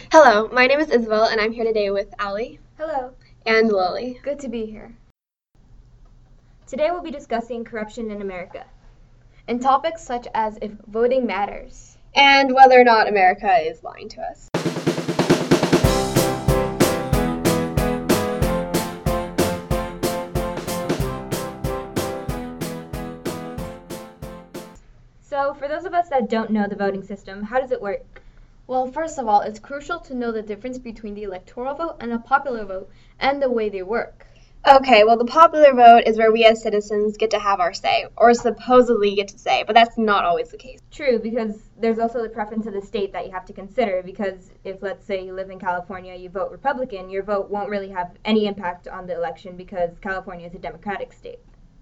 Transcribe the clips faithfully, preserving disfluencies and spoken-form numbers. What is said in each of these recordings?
Hello, my name is Isabel, and I'm here today with Allie Hello. and Lily. Good to be here. Today we'll be discussing corruption in America and topics such as if voting matters. And whether or not America is lying to us. So, for those of us that don't know the voting system, how does it work? Well, first of all, it's crucial to know the difference between the electoral vote and a popular vote and the way they work. Okay, well, the popular vote is where we as citizens get to have our say, or supposedly get to say, but that's not always the case. True, because there's also the preference of the state that you have to consider, because if, let's say, you live in California, you vote Republican, your vote won't really have any impact on the election because California is a Democratic state.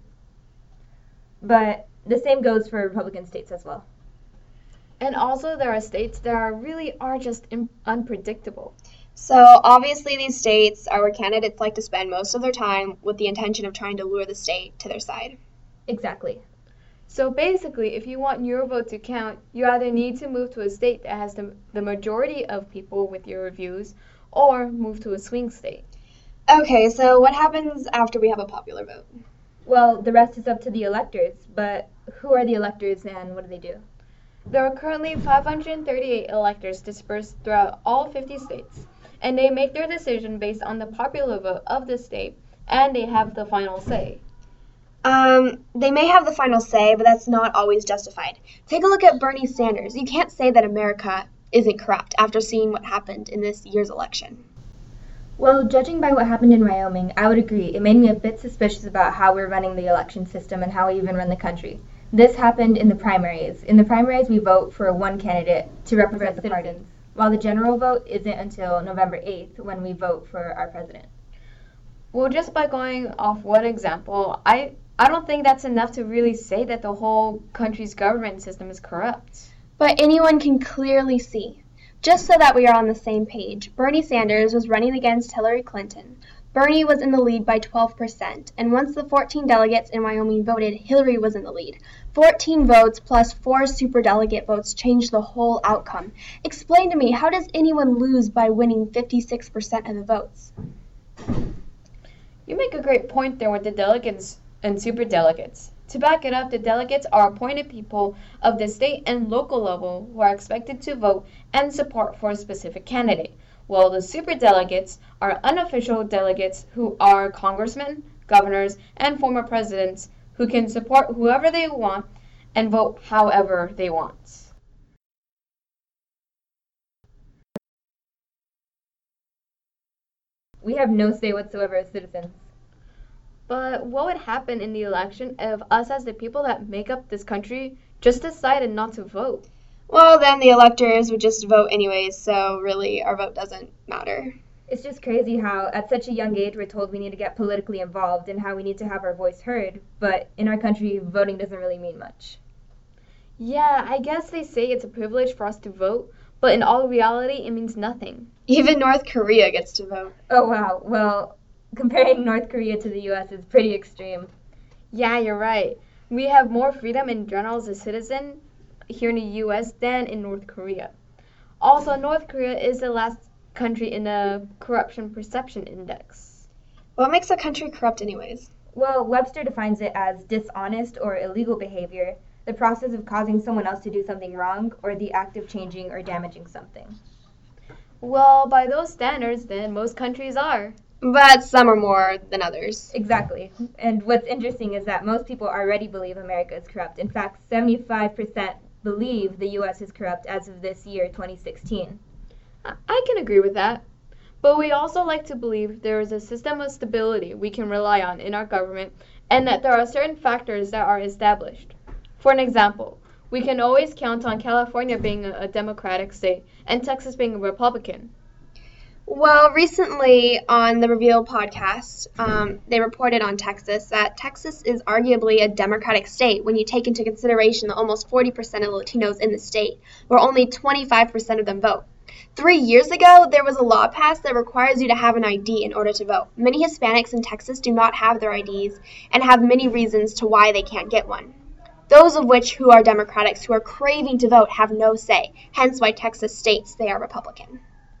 But the same goes for Republican states as well. And also, there are states that are really are just im- unpredictable. So, obviously, these states are where candidates like to spend most of their time with the intention of trying to lure the state to their side. Exactly. So basically, if you want your vote to count, you either need to move to a state that has the, the majority of people with your views, or move to a swing state. Okay, so what happens after we have a popular vote? Well, the rest is up to the electors, but who are the electors and what do they do? There are currently five hundred thirty-eight electors dispersed throughout all fifty states, and they make their decision based on the popular vote of the state, and they have the final say. Um, they may have the final say, but that's not always justified. Take a look at Bernie Sanders. You can't say that America isn't corrupt after seeing what happened in this year's election. Well, judging by what happened in Wyoming, I would agree. It made me a bit suspicious about how we're running the election system and how we even run the country. This happened in the primaries. In the primaries, we vote for one candidate to represent the party, while the general vote isn't until November eighth when we vote for our president. Well, just by going off one example, I, I don't think that's enough to really say that the whole country's government system is corrupt. But anyone can clearly see. Just so that we are on the same page, Bernie Sanders was running against Hillary Clinton. Bernie was in the lead by twelve percent, and once the fourteen delegates in Wyoming voted, Hillary was in the lead. fourteen votes plus four superdelegate votes changed the whole outcome. Explain to me, how does anyone lose by winning fifty-six percent of the votes? You make a great point there with the delegates and superdelegates. To back it up, the delegates are appointed people of the state and local level who are expected to vote and support for a specific candidate, while the superdelegates are unofficial delegates who are congressmen, governors, and former presidents who can support whoever they want and vote however they want. We have no say whatsoever as citizens. But what would happen in the election if us as the people that make up this country just decided not to vote? Well, then the electors would just vote anyways, so really our vote doesn't matter. It's just crazy how at such a young age we're told we need to get politically involved and how we need to have our voice heard, but in our country voting doesn't really mean much. Yeah, I guess they say it's a privilege for us to vote, but in all reality it means nothing. Even North Korea gets to vote. Oh wow, well, comparing North Korea to the U S is pretty extreme. Yeah, you're right. We have more freedom in general as a citizen here in the U S than in North Korea. Also, North Korea is the last country in the Corruption Perception Index. What makes a country corrupt anyways? Well, Webster defines it as dishonest or illegal behavior, the process of causing someone else to do something wrong, or the act of changing or damaging something. Well, by those standards, then most countries are. But some are more than others. Exactly. And what's interesting is that most people already believe America is corrupt. In fact, seventy-five percent believe the U S is corrupt as of this year, twenty sixteen. I can agree with that. But we also like to believe there is a system of stability we can rely on in our government and that there are certain factors that are established. For an example, we can always count on California being a, a Democratic state and Texas being a Republican. Well, recently on the Reveal podcast, um, they reported on Texas that Texas is arguably a Democratic state when you take into consideration the almost forty percent of Latinos in the state, where only twenty-five percent of them vote. Three years ago, there was a law passed that requires you to have an I D in order to vote. Many Hispanics in Texas do not have their I Ds and have many reasons to why they can't get one. Those of which who are Democrats who are craving to vote have no say, hence why Texas states they are Republican.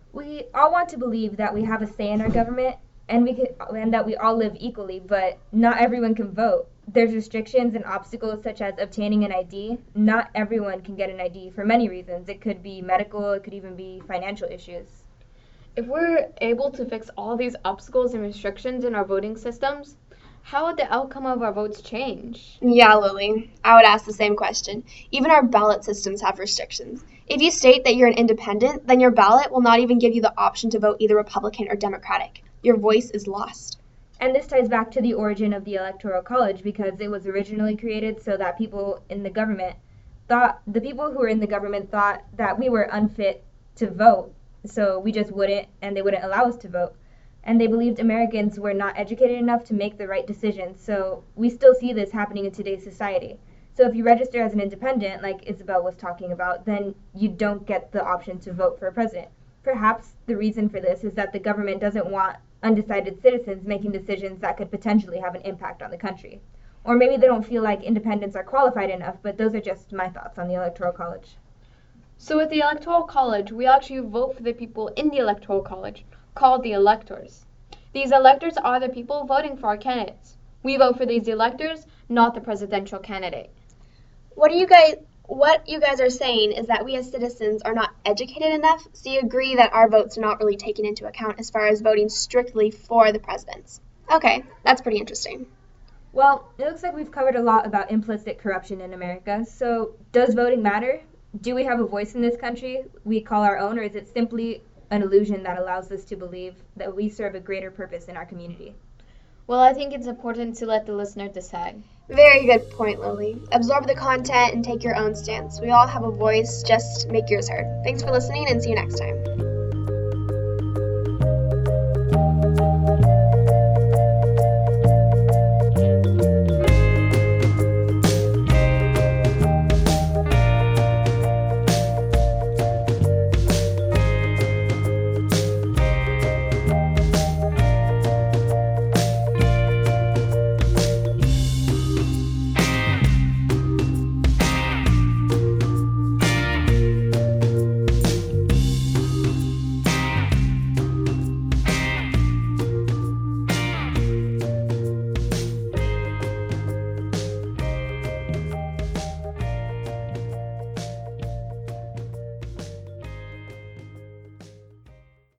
We all want to believe that we have a say in our government and we can, and that we all live equally, but not everyone can vote. There's restrictions and obstacles such as obtaining an I D. Not everyone can get an I D for many reasons. It could be medical, it could even be financial issues. If we're able to fix all these obstacles and restrictions in our voting systems, how would the outcome of our votes change? Yeah, Lily, I would ask the same question. Even our ballot systems have restrictions. If you state that you're an independent, then your ballot will not even give you the option to vote either Republican or Democratic. Your voice is lost. And this ties back to the origin of the Electoral College because it was originally created so that people in the government thought, the people who were in the government thought that we were unfit to vote, so we just wouldn't, and they wouldn't allow us to vote. And they believed Americans were not educated enough to make the right decisions, so we still see this happening in today's society. So if you register as an independent, like Isabel was talking about, then you don't get the option to vote for a president. Perhaps the reason for this is that the government doesn't want undecided citizens making decisions that could potentially have an impact on the country. Or maybe they don't feel like independents are qualified enough, but those are just my thoughts on the Electoral College. So with the Electoral College, we actually vote for the people in the Electoral College, called the electors. These electors are the people voting for our candidates. We vote for these electors, not the presidential candidate. What do you guys what you guys are saying is that we as citizens are not educated enough, so you agree that our votes are not really taken into account as far as voting strictly for the presidents. Okay, that's pretty interesting. Well, it looks like we've covered a lot about implicit corruption in America, so does voting matter? Do we have a voice in this country we call our own, or is it simply an illusion that allows us to believe that we serve a greater purpose in our community? Well, I think it's important to let the listener decide. Very good point, Lily. Absorb the content and take your own stance. We all have a voice, just make yours heard. Thanks for listening and see you next time.